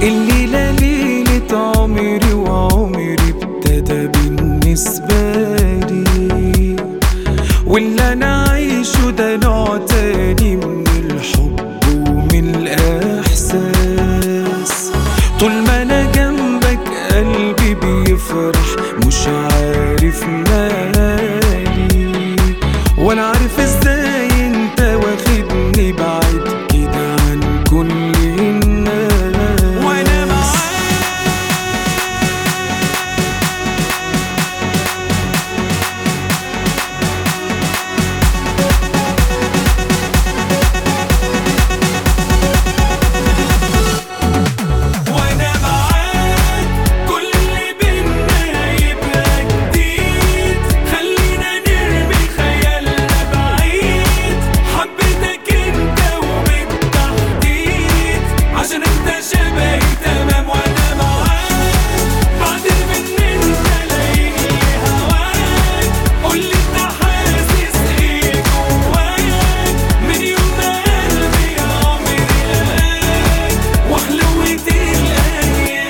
الليلة ليلة عمري وعمري ابتدى بالنسبة لي، واللي أنا عايشه ده نوع تاني من الحب ومن الإحساس. طول ما أنا جنبك قلبي بيفرح، مش عارف مالي ولا عارف ازاي انت واخدني بعيد كده عن كل الناس. وانا معاك كل اللي بينا يبقى جديد، خلينا نرمي خيالنا بعيد. حبيتك انت وبالتحديد عشان انت شبهي تمام. وانا معاك بعدين من انت لاقيني هواك، قولي انت حاسس ايه جواك من يوم ما قلبي يا عمري لقاك وحلوت الايام.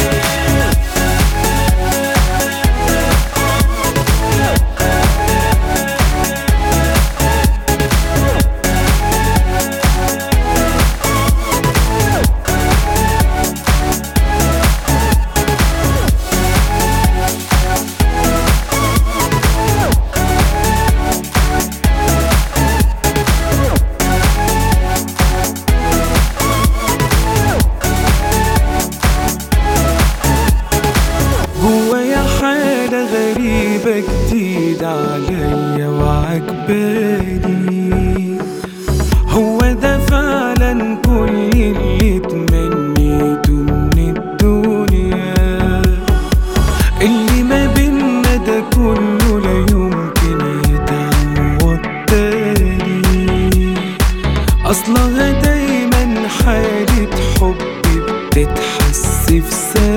جوايا حالة غريبة جديدة عليا وعجباني، هو ده فعلا كل اللي تمنيته من الدنيا. اللي ما بينا ده كله لا يمكن يتعوض تاني، أصلها دايما حالة حب بتتحس في ثانية.